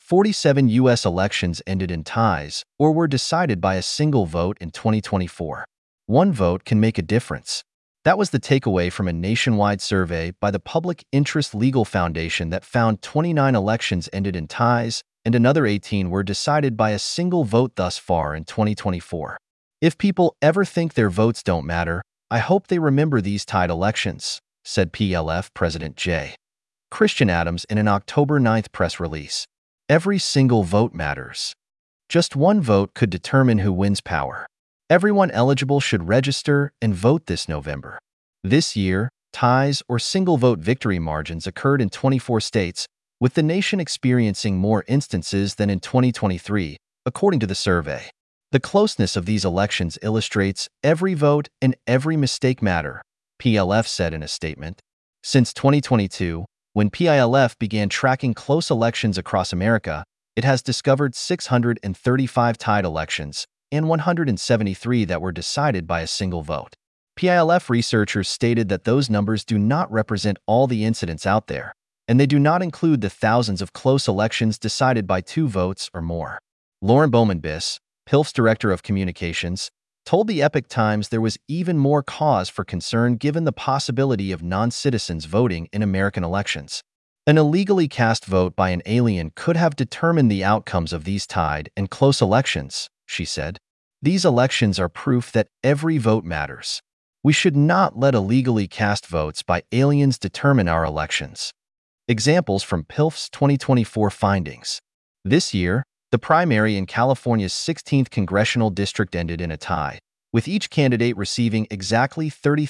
47 U.S. elections ended in ties or were decided by a single vote in 2024. One vote can make a difference. That was the takeaway from a nationwide survey by the Public Interest Legal Foundation that found 29 elections ended in ties and another 18 were decided by a single vote thus far in 2024. If people ever think their votes don't matter, I hope they remember these tied elections, said PLF President J. Christian Adams in an October 9th press release. Every single vote matters. Just one vote could determine who wins power. Everyone eligible should register and vote this November. This year, ties or single-vote victory margins occurred in 24 states, with the nation experiencing more instances than in 2023, according to the survey. The closeness of these elections illustrates every vote and every mistake matter, PLF said in a statement. Since 2022, when PILF began tracking close elections across America, it has discovered 635 tied elections and 173 that were decided by a single vote. PILF researchers stated that those numbers do not represent all the incidents out there, and they do not include the thousands of close elections decided by 2 votes or more. Lauren Bowman-Biss, PILF's Director of Communications, told the Epoch Times there was even more cause for concern given the possibility of non-citizens voting in American elections. An illegally cast vote by an alien could have determined the outcomes of these tied and close elections, she said. These elections are proof that every vote matters. We should not let illegally cast votes by aliens determine our elections. Examples from PILF's 2024 findings. This year, the primary in California's 16th congressional district ended in a tie, with each candidate receiving exactly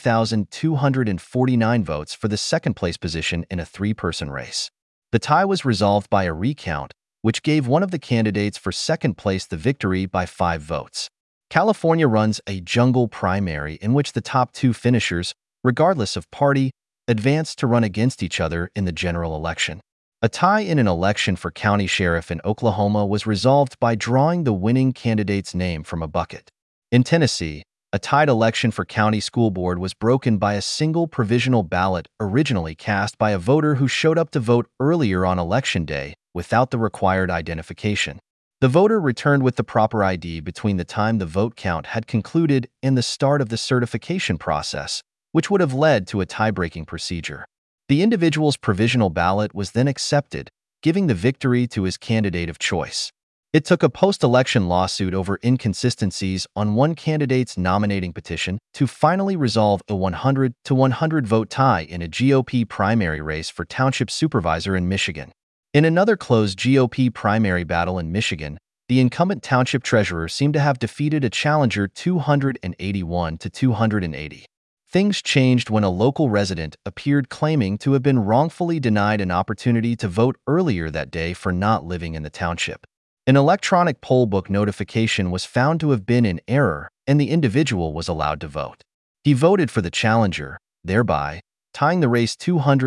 30,249 votes for the second-place position in a 3-person race. The tie was resolved by a recount, which gave one of the candidates for second place the victory by 5 votes. California runs a jungle primary in which the top 2 finishers, regardless of party, advance to run against each other in the general election. A tie in an election for county sheriff in Oklahoma was resolved by drawing the winning candidate's name from a bucket. In Tennessee, a tied election for county school board was broken by a single provisional ballot originally cast by a voter who showed up to vote earlier on Election Day without the required identification. The voter returned with the proper ID between the time the vote count had concluded and the start of the certification process, which would have led to a tie-breaking procedure. The individual's provisional ballot was then accepted, giving the victory to his candidate of choice. It took a post-election lawsuit over inconsistencies on one candidate's nominating petition to finally resolve a 100-to-100 vote tie in a GOP primary race for township supervisor in Michigan. In another close GOP primary battle in Michigan, the incumbent township treasurer seemed to have defeated a challenger 281-to-280. Things changed when a local resident appeared claiming to have been wrongfully denied an opportunity to vote earlier that day for not living in the township. An electronic poll book notification was found to have been in error, and the individual was allowed to vote. He voted for the challenger, thereby tying the race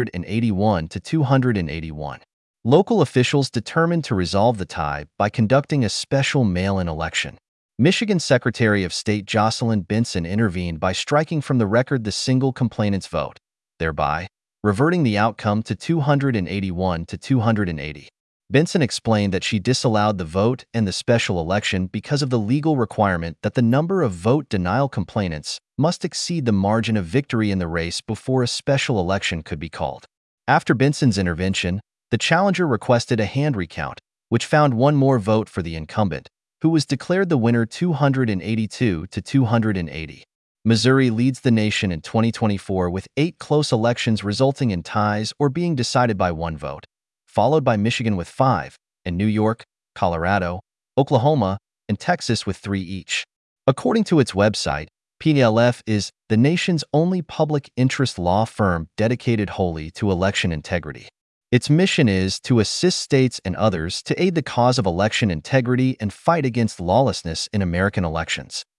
281-to-281. Local officials determined to resolve the tie by conducting a special mail-in election. Michigan Secretary of State Jocelyn Benson intervened by striking from the record the single complainant's vote, thereby reverting the outcome to 281-to-280. Benson explained that she disallowed the vote and the special election because of the legal requirement that the number of vote denial complainants must exceed the margin of victory in the race before a special election could be called. After Benson's intervention, the challenger requested a hand recount, which found one more vote for the incumbent, who was declared the winner 282-to-280. Missouri leads the nation in 2024 with 8 close elections resulting in ties or being decided by 1 vote, followed by Michigan with 5, and New York, Colorado, Oklahoma, and Texas with 3 each. According to its website, PLF is the nation's only public interest law firm dedicated wholly to election integrity. Its mission is to assist states and others to aid the cause of election integrity and fight against lawlessness in American elections.